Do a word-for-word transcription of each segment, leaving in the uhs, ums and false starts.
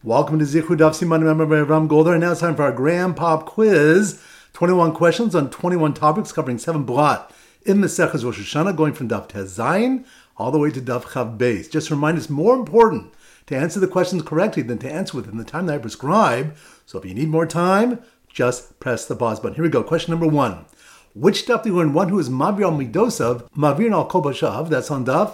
Welcome to Zichud Daf Siman Member by Ram Golder, and now it's time for our Grand Pop Quiz. twenty-one questions on twenty-one topics covering seven blot in Maseches Rosh Hashanah, going from Daf Tez Zayin all the way to Daf Chav Beis. Just to remind us, more important to answer the questions correctly than to answer within the time that I prescribe. So if you need more time, just press the pause button. Here we go. Question number one. Which Daf do you learn one who is Mavir al Midosav, Mavir al Kol Bashav? That's on Daf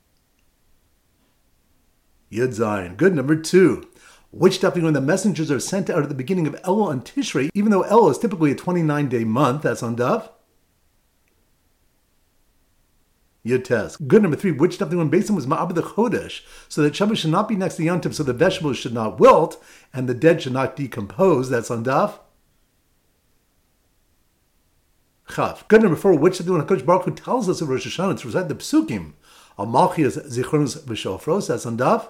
Yud Zayin. Good. Number two. Which Daf do you learn the messengers are sent out at the beginning of Elul and Tishrei, even though Elul is typically a twenty-nine day month? That's on Daf Yud Tes. Good. Number three. Which Daf do you learn Basin was Ma'abed the Chodesh, so that Shabbos should not be next to Yom Tov, so the vegetables should not wilt and the dead should not decompose? That's on Daf Chav. Good. Number four. Which Daf do you learn HaKadosh Baruch Hu tells us of Rosh Hashanah to recite the Psukim Al Malchias Zichronos V'Shofros? That's on Daf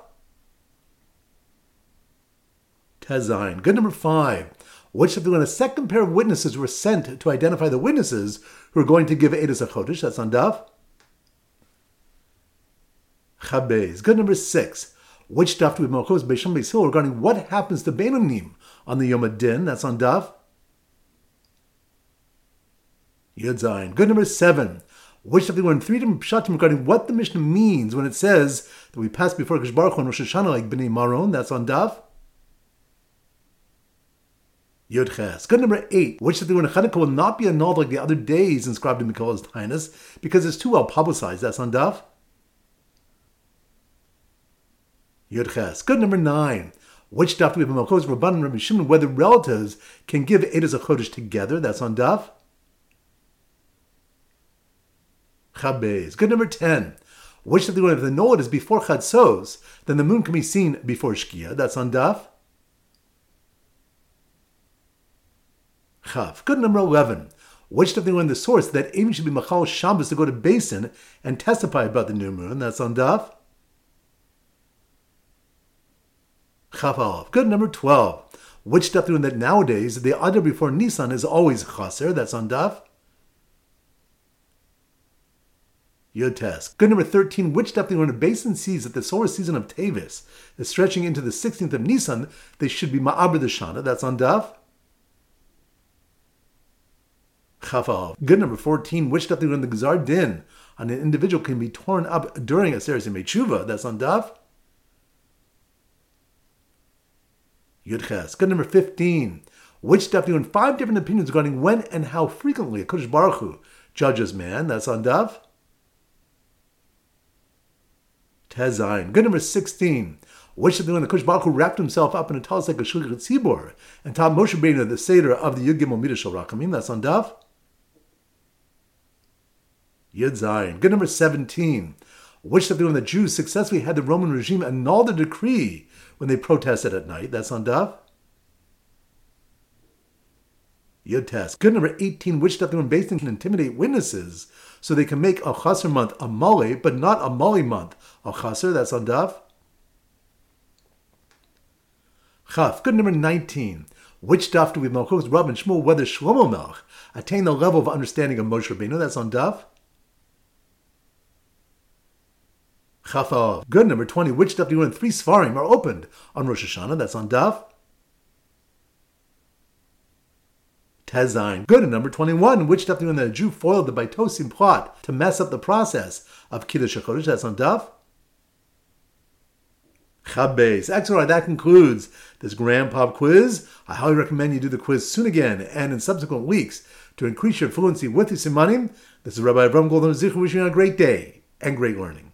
Tez Zayin. Good. Number five. Which Daf do you learn a second pair of witnesses were sent to identify the witnesses who are going to give Eidos HaChodesh? That's on Daf Chav Beis. Good. Number six. Which Daf do we have Malchos Beisham Beis Hillel regarding what happens to Beinonim on the Yom Adin? That's on Daf Yud Zayin. Good. Number seven. Which Daf do we learn three different pshatim regarding what the Mishnah means when it says that we pass before Kadosh Baruch Hu on Rosh Hashanah like Bnei Maron? That's on Daf Yud Ches. Good. Number eight. Which Daf do we learn Chanukah will not be annulled like the other days inscribed in Mikola's Tainus because it's too well publicized? That's on Daf Yud Ches. Good. Number nine. Which Daf do we have Malchos Rabban and Rabbi Shimon whether relatives can give Eidos HaChodesh together? That's on Daf Chav Beis. Good. Number ten. Which Daf do we have if the Nolad is before Chatzos, then the moon can be seen before Shkia? That's on Daf Chav. Good. Number eleven. Which Daf do we learn the source that Amy should be Machal Shabbos to go to Basin and testify about the new moon? That's on Daf Chav Aleph. Good. Number twelve. Which Daf do we learn that nowadays the Adar before Nisan is always Chaser? That's on Daf Yud Tes. Good. Number thirteen. Which Daf do we learn a Basin sees that the solar season of Tevis is stretching into the sixteenth of Nisan, they should be Ma'aber the Shana? That's on Daf Chav Aleph. Good. Number fourteen. Which Daf do we learn the Gzar Din on an individual can be torn up during a Aseres Yemei Tshuva? That's on Daf Yud Ches. Good. Number fifteen. Which Daf do you learn five different opinions regarding when and how frequently a Kadosh Baruch Hu judges man? That's on Daf Tez Zayin. Good. Number sixteen. Which Daf do you learn the Kadosh Baruch Hu wrapped himself up in a talis like a Shliach Tzibor and taught Moshe Rabbeinu the Seder of the Yud Gimel Midah Shel Rachamim? That's on Daf Yud Zayin. Good. Number seventeen. Which Daf do you learn the Jews successfully had the Roman regime annul the decree when they protested at night? That's on Daf Yud Tes. Good. Number eighteen. Which Daf do you learn Basin can intimidate witnesses so they can make a Chaser month a Mali, but not a Mali month a Chaser? That's on Daf Chav. Good. Number nineteen. Which Daf do we have Malchus Rab and Shmuel whether Shlomo Melech attained the level of understanding of Moshe Rabbeinu? That's on Daf Chav Aleph. Good. Number twenty. Which Daf do you learn three Svarim are opened on Rosh Hashanah? That's on Daf Tez Zayin. Good. And number twenty-one. Which Daf do you learn that a Jew foiled the Baitosim plot to mess up the process of Kiddush HaChodesh? That's on Daf Chav Beis. Excellent. That concludes this Grand Pop Quiz. I highly recommend you do the quiz soon again and in subsequent weeks to increase your fluency with the Simanim. This is Rabbi Avram Goldman Zichu wishing you a great day and great learning.